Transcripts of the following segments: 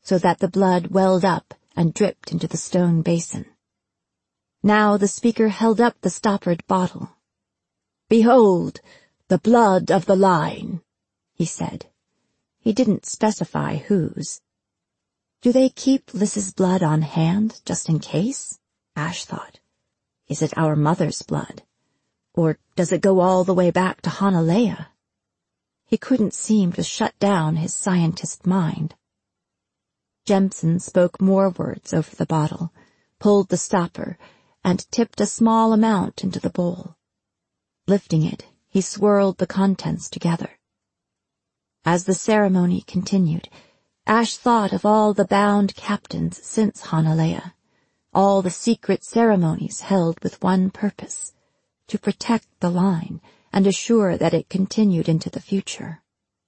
so that the blood welled up and dripped into the stone basin. Now the speaker held up the stoppered bottle. "Behold, the blood of the line," he said. He didn't specify whose. Do they keep Lys's blood on hand, just in case? Ash thought. Is it our mother's blood? Or does it go all the way back to Hanalea? He couldn't seem to shut down his scientist mind. Jemson spoke more words over the bottle, pulled the stopper, and tipped a small amount into the bowl. Lifting it, he swirled the contents together. As the ceremony continued, Ash thought of all the bound captains since Hanalea, all the secret ceremonies held with one purpose, to protect the line and assure that it continued into the future.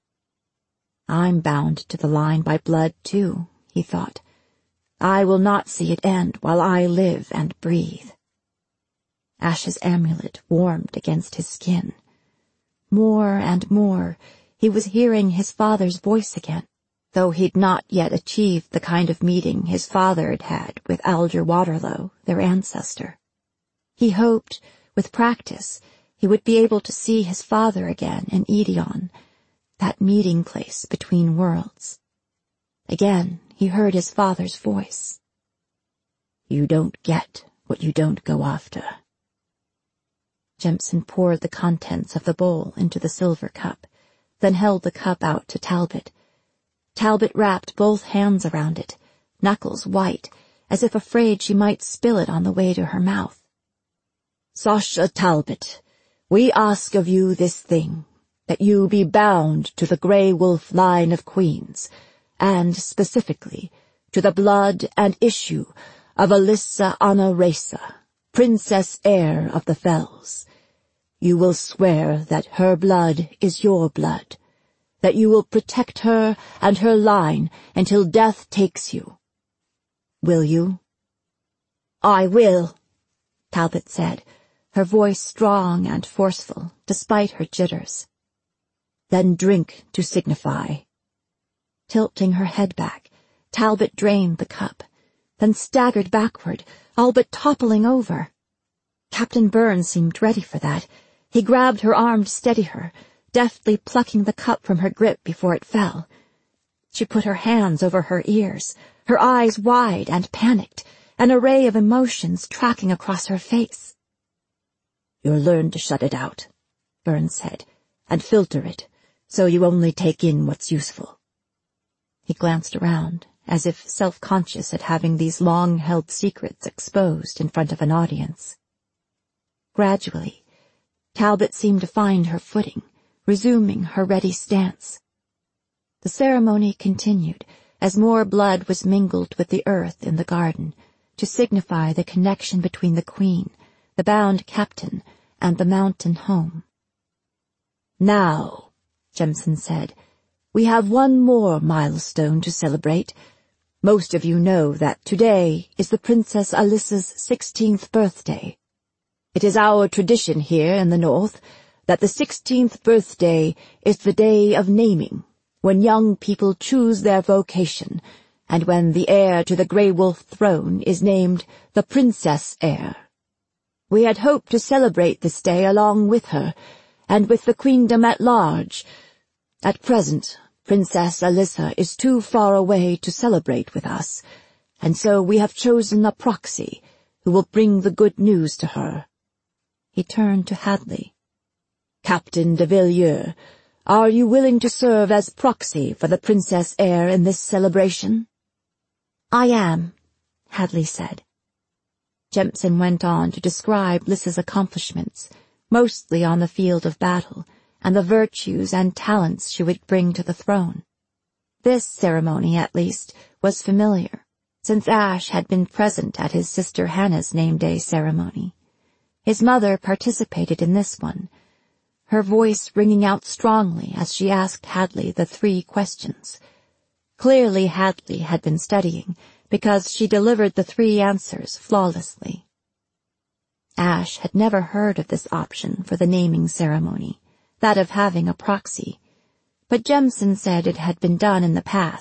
I'm bound to the line by blood, too, he thought. I will not see it end while I live and breathe. Ash's amulet warmed against his skin. More and more, he was hearing his father's voice again, though he'd not yet achieved the kind of meeting his father had had with Alger Waterlow, their ancestor. He hoped, with practice, he would be able to see his father again in Edion, that meeting place between worlds. Again, he heard his father's voice. You don't get what you don't go after. Jemson poured the contents of the bowl into the silver cup, then held the cup out to Talbot. Talbot wrapped both hands around it, knuckles white, as if afraid she might spill it on the way to her mouth. Sasha Talbot, we ask of you this thing, that you be bound to the Grey Wolf line of queens, and specifically to the blood and issue of Alyssa Anna Reza, Princess Heir of the Fells. You will swear that her blood is your blood, that you will protect her and her line until death takes you. Will you? I will, Talbot said, her voice strong and forceful, despite her jitters. Then drink to signify. Tilting her head back, Talbot drained the cup, then staggered backward, all but toppling over. Captain Burns seemed ready for that. He grabbed her arm to steady her, deftly plucking the cup from her grip before it fell. She put her hands over her ears, her eyes wide and panicked, an array of emotions tracking across her face. You'll learn to shut it out, Burns said, and filter it, so you only take in what's useful. He glanced around, as if self-conscious at having these long-held secrets exposed in front of an audience. Gradually, Talbot seemed to find her footing, resuming her ready stance. The ceremony continued, as more blood was mingled with the earth in the garden, to signify the connection between the Queen, the bound captain, and the mountain home. Now, Jemson said, we have one more milestone to celebrate. Most of you know that today is the Princess Alyssa's 16th birthday. It is our tradition here in the North that the 16th birthday is the day of naming, when young people choose their vocation, and when the heir to the Grey Wolf throne is named the Princess Heir. We had hoped to celebrate this day along with her, and with the Queendom at large. At present, Princess Alyssa is too far away to celebrate with us, and so we have chosen a proxy who will bring the good news to her. He turned to Hadley. Captain de Villiers, are you willing to serve as proxy for the Princess Heir in this celebration? I am, Hadley said. Jemson went on to describe Lys's accomplishments, mostly on the field of battle, and the virtues and talents she would bring to the throne. This ceremony, at least, was familiar, since Ash had been present at his sister Hannah's name-day ceremony. His mother participated in this one, her voice ringing out strongly as she asked Hadley the 3 questions. Clearly Hadley had been studying, because she delivered the 3 answers flawlessly. Ash had never heard of this option for the naming ceremony, that of having a proxy, but Jemson said it had been done in the past,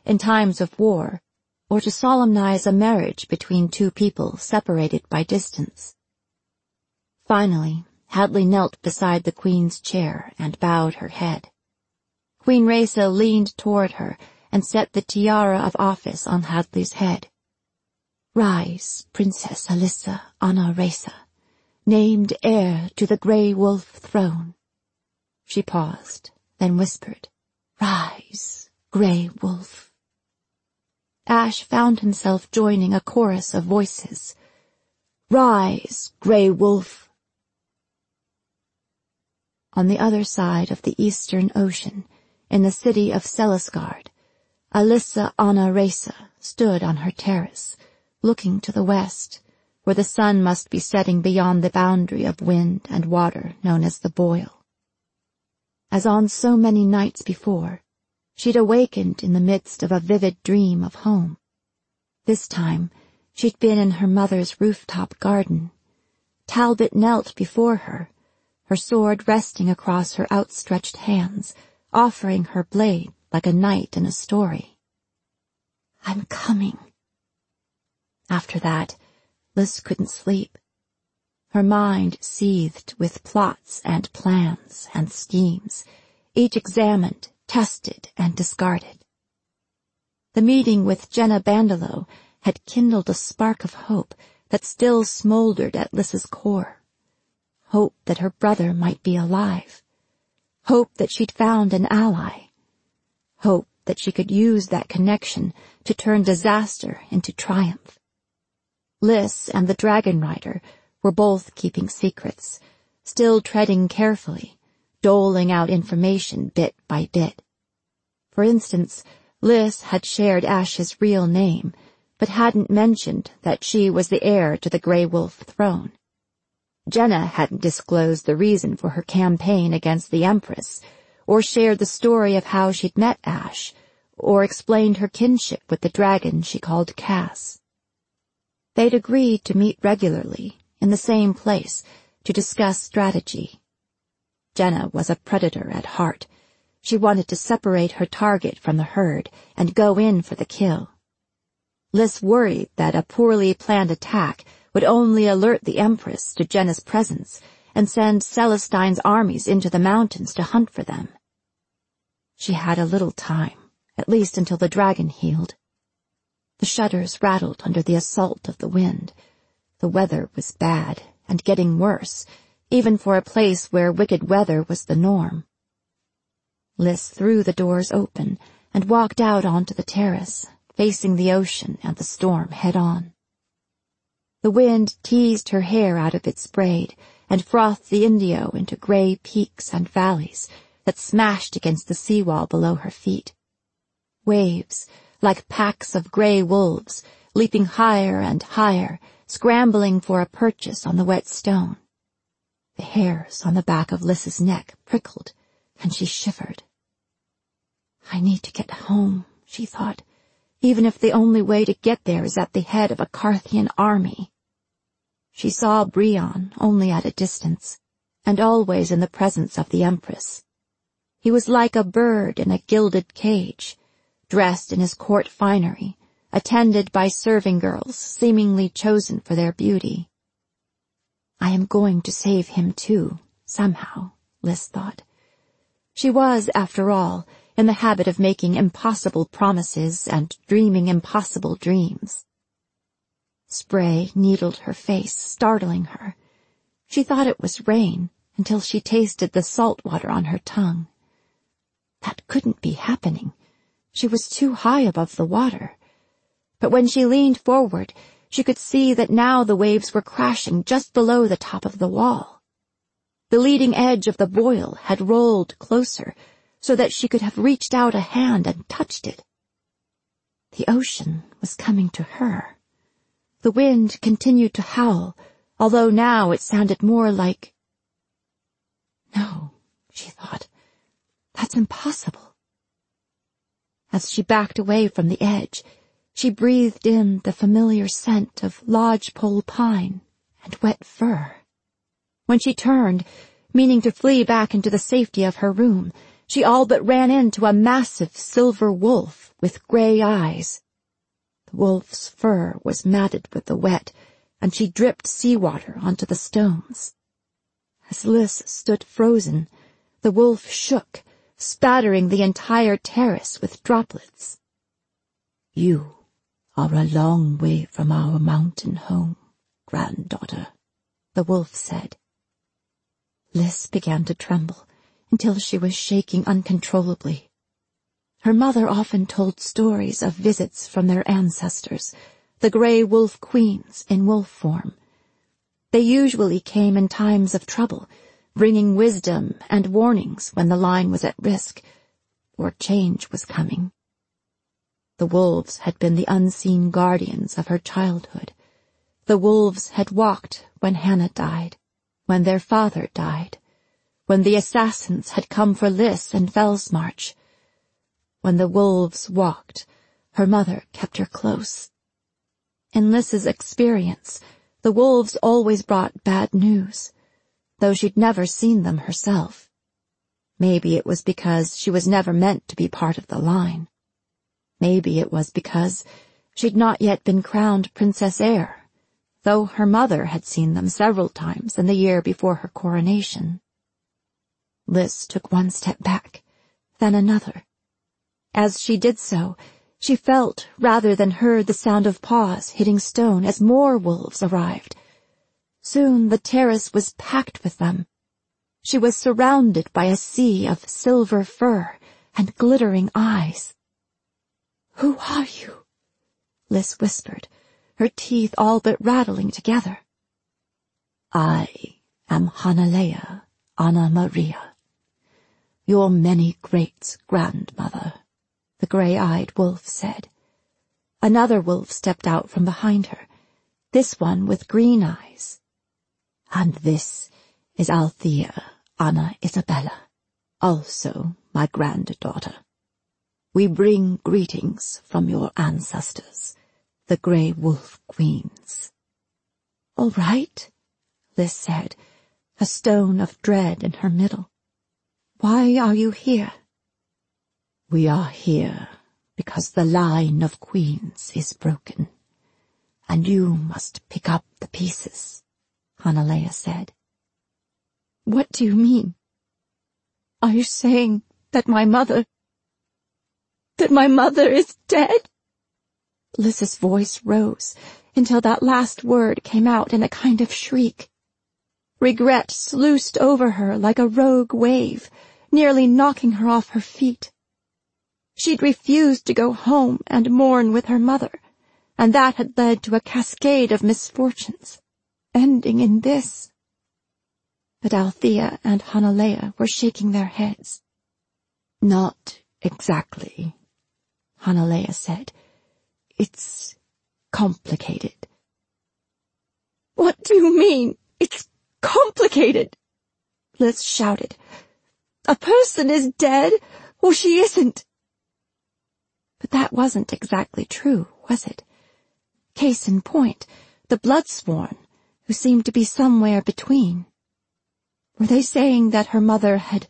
in times of war, or to solemnize a marriage between two people separated by distance. Finally, Hadley knelt beside the Queen's chair and bowed her head. Queen Rhesa leaned toward her and set the tiara of office on Hadley's head. "Rise, Princess Alyssa Anna Rhesa, named heir to the Grey Wolf throne." She paused, then whispered, "Rise, Grey Wolf." Ash found himself joining a chorus of voices. "Rise, Grey Wolf." On the other side of the Eastern Ocean, in the city of Selisgard, Alyssa Anna Rhesa stood on her terrace, looking to the west, where the sun must be setting beyond the boundary of wind and water known as the Boil. As on so many nights before, she'd awakened in the midst of a vivid dream of home. This time, she'd been in her mother's rooftop garden. Talbot knelt before her, her sword resting across her outstretched hands, offering her blade like a knight in a story. "I'm coming." After that, Lys couldn't sleep. Her mind seethed with plots and plans and schemes, each examined, tested, and discarded. The meeting with Jenna Bandelow had kindled a spark of hope that still smoldered at Lys's core. Hope that her brother might be alive. Hope that she'd found an ally. Hope that she could use that connection to turn disaster into triumph. Lys and the Dragon Rider were both keeping secrets, still treading carefully, doling out information bit by bit. For instance, Lys had shared Ash's real name, but hadn't mentioned that she was the heir to the Grey Wolf throne. Jenna hadn't disclosed the reason for her campaign against the Empress, or shared the story of how she'd met Ash, or explained her kinship with the dragon she called Cass. They'd agreed to meet regularly, in the same place, to discuss strategy. Jenna was a predator at heart. She wanted to separate her target from the herd and go in for the kill. Lys worried that a poorly planned attack would only alert the Empress to Jenna's presence and send Celestine's armies into the mountains to hunt for them. She had a little time, at least until the dragon healed. The shutters rattled under the assault of the wind. The weather was bad and getting worse, even for a place where wicked weather was the norm. Lys threw the doors open and walked out onto the terrace, facing the ocean and the storm head-on. The wind teased her hair out of its braid and frothed the Indio into gray peaks and valleys that smashed against the seawall below her feet. Waves, like packs of gray wolves, leaping higher and higher, scrambling for a purchase on the wet stone. The hairs on the back of Lys's neck prickled, and she shivered. "I need to get home," she thought, "even if the only way to get there is at the head of a Carthian army." She saw Brionne only at a distance, and always in the presence of the Empress. He was like a bird in a gilded cage, dressed in his court finery, attended by serving girls seemingly chosen for their beauty. I am going to save him too, somehow, Lys thought. She was, after all, in the habit of making impossible promises and dreaming impossible dreams. Spray needled her face, startling her. She thought it was rain until she tasted the salt water on her tongue. That couldn't be happening. She was too high above the water. But when she leaned forward, she could see that now the waves were crashing just below the top of the wall. The leading edge of the boil had rolled closer, so that she could have reached out a hand and touched it. The ocean was coming to her. The wind continued to howl, although now it sounded more like... No, she thought, that's impossible. As she backed away from the edge, she breathed in the familiar scent of lodgepole pine and wet fur. When she turned, meaning to flee back into the safety of her room, she all but ran into a massive silver wolf with grey eyes. The wolf's fur was matted with the wet, and she dripped seawater onto the stones. As Lys stood frozen, the wolf shook, spattering the entire terrace with droplets. "You are a long way from our mountain home, granddaughter," the wolf said. Lys began to tremble until she was shaking uncontrollably. Her mother often told stories of visits from their ancestors, the grey wolf queens in wolf form. They usually came in times of trouble, bringing wisdom and warnings when the line was at risk, or change was coming. The wolves had been the unseen guardians of her childhood. The wolves had walked when Hannah died, when their father died, when the assassins had come for Lys and Fellsmarch. When the wolves walked, her mother kept her close. In Lys's experience, the wolves always brought bad news, though she'd never seen them herself. Maybe it was because she was never meant to be part of the line. Maybe it was because she'd not yet been crowned Princess Heir, though her mother had seen them several times in the year before her coronation. Lys took one step back, then another. As she did so, she felt rather than heard the sound of paws hitting stone as more wolves arrived. Soon the terrace was packed with them. She was surrounded by a sea of silver fur and glittering eyes. "Who are you?" Lys whispered, her teeth all but rattling together. "I am Hanalea Anna Maria, your many greats' grandmother," the grey-eyed wolf said. Another wolf stepped out from behind her, this one with green eyes. "And this is Althea Anna Isabella, also my granddaughter. We bring greetings from your ancestors, the Grey Wolf Queens." "All right," Lys said, a stone of dread in her middle. "Why are you here?" "We are here because the line of queens is broken, and you must pick up the pieces," Hanalea said. "What do you mean? Are you saying that my mother is dead?" Lys's voice rose until that last word came out in a kind of shriek. Regret sluiced over her like a rogue wave, nearly knocking her off her feet. She'd refused to go home and mourn with her mother, and that had led to a cascade of misfortunes, ending in this. But Althea and Hanalea were shaking their heads. "Not exactly," Hanalea said. "It's complicated." "What do you mean, it's complicated?" Lys shouted. "A person is dead, or she isn't." But that wasn't exactly true, was it? Case in point, the Bloodsworn, who seemed to be somewhere between. Were they saying that her mother had...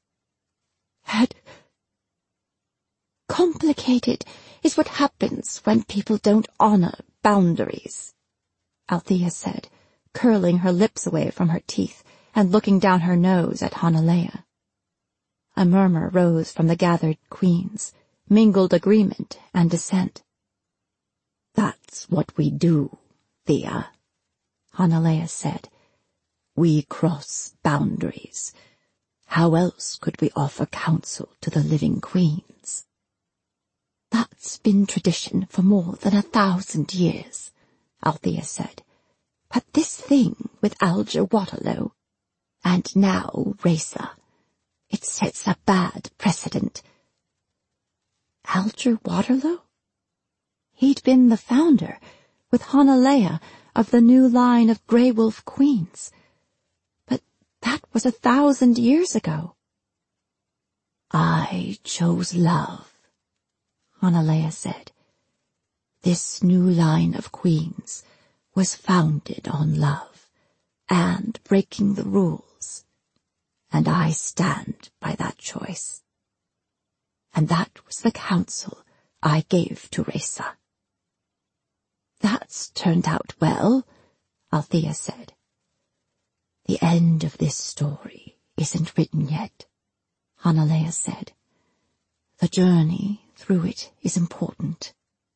"Complicated is what happens when people don't honor boundaries," Althea said, curling her lips away from her teeth and looking down her nose at Hanalea. A murmur rose from the gathered queens, mingled agreement and dissent. "That's what we do, Thea," Hanalea said. "We cross boundaries. How else could we offer counsel to the living queens?" "That's been tradition for more than 1,000 years, Althea said. "But this thing with Alger Waterlow, and now Racer, it sets a bad precedent." Alger Waterlow? He'd been the founder, with Hanalea, of the new line of Grey Wolf Queens. But that was 1,000 years ago. "I chose love," Hanalea said. "This new line of queens was founded on love and breaking the rules. and I stand by that choice. And that was the counsel I gave to Reza. That's turned out well, Althea said. The end of this story isn't written yet, Hanalea said. The journey through it is important.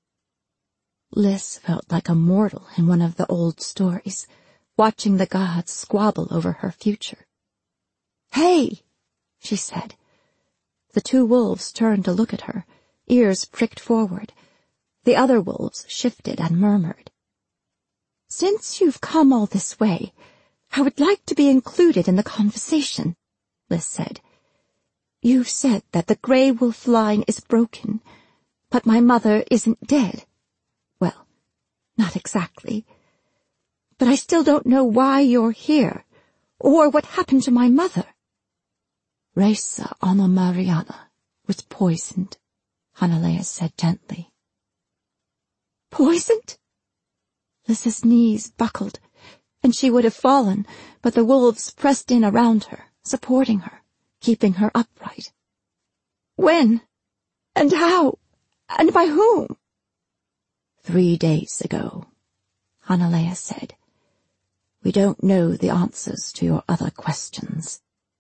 Lys felt like a mortal in one of the old stories, watching the gods squabble over her future. "Hey!" she said. The two wolves turned to look at her, ears pricked forward. The other wolves shifted and murmured. "Since you've come all this way, I would like to be included in the conversation," Lys said. "You've said that the Grey Wolf line is broken, but my mother isn't dead. Well, not exactly. But I still don't know why you're here, or what happened to my mother." "Reza Ana Mariana was poisoned," Hanalea said gently. "Poisoned?" Lys's knees buckled, and she would have fallen, but the wolves pressed in around her, supporting her, keeping her upright. "When? And how? And by whom?" 3 days ago, Hanalea said. "We don't know the answers to your other questions."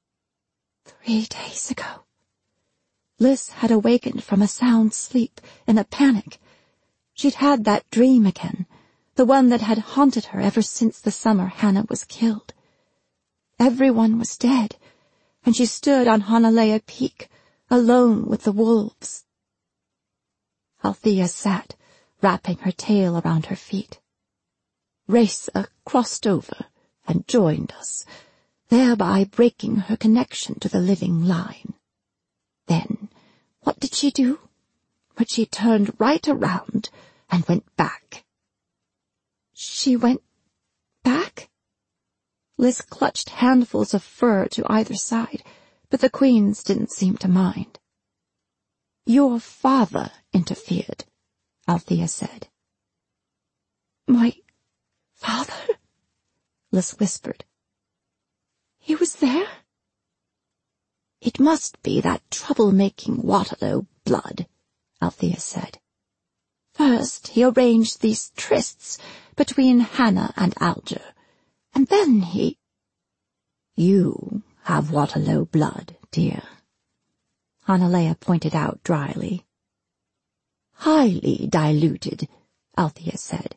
3 days ago. Lys had awakened from a sound sleep in a panic. She'd had that dream again, the one that had haunted her ever since the summer Hannah was killed. Everyone was dead, and she stood on Hanalea Peak, alone with the wolves. Althea sat, wrapping her tail around her feet. Reza crossed over and joined us, thereby breaking her connection to the living line. Then, what did she do? But she turned right around and went back. She went back? Lys clutched handfuls of fur to either side, but the queens didn't seem to mind. "Your father interfered," Althea said. "My father?" Lys whispered. "He was there?" "It must be that trouble-making Waterloo blood," Althea said. "First he arranged these trysts between Hannah and Alger, and then he—" "You have Waterloo blood, dear," Hanalea pointed out dryly. "Highly diluted," Althea said.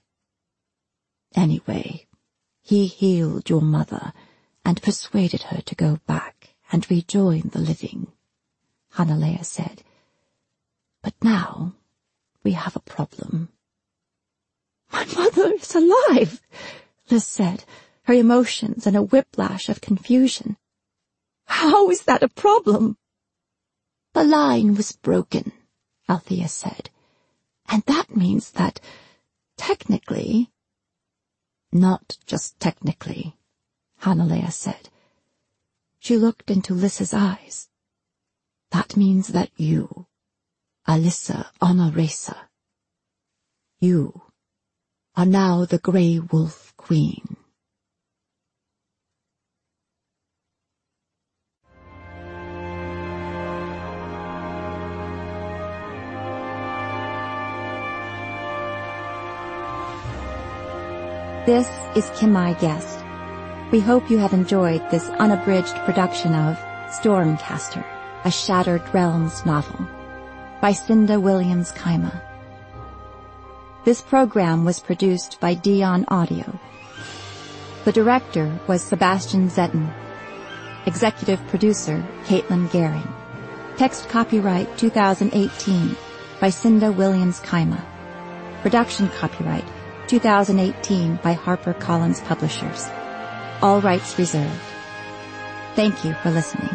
"Anyway, he healed your mother and persuaded her to go back and rejoin the living," Hanalea said. "But now we have a problem." "My mother is alive," Lys said, her emotions in a whiplash of confusion. "How is that a problem?" "The line was broken," Althea said, "and that means that, technically—" "Not just technically," Hanalea said. She looked into Lys's eyes. "That means that you, Alyssa Ana Reza, you are now the Grey Wolf Queen." This is Kim I Guest. We hope you have enjoyed this unabridged production of Stormcaster, a Shattered Realms novel, by Cinda Williams Kaima. This program was produced by Dion Audio. The director was Sebastian Zetten. Executive producer, Caitlin Gehring. Text copyright 2018 by Cinda Williams Kaima. Production copyright 2018 by HarperCollins Publishers. All rights reserved. Thank you for listening.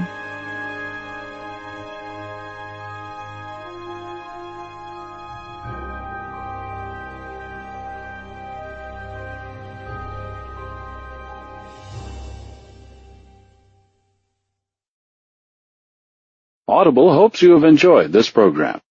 Audible hopes you have enjoyed this program.